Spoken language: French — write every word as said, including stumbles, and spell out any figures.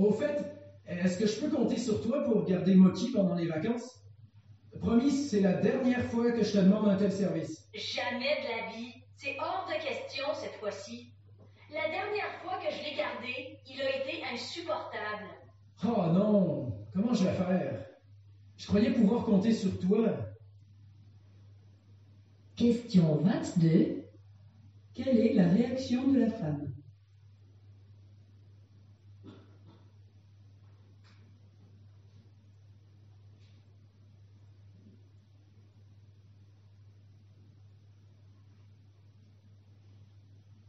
Au fait, est-ce que je peux compter sur toi pour garder Moki pendant les vacances? Promis, c'est la dernière fois que je te demande un tel service. Jamais de la vie. C'est hors de question cette fois-ci. La dernière fois que je l'ai gardé, il a été insupportable. Oh non, comment je vais faire? Je croyais pouvoir compter sur toi. Question vingt-deux. Quelle est la réaction de la femme?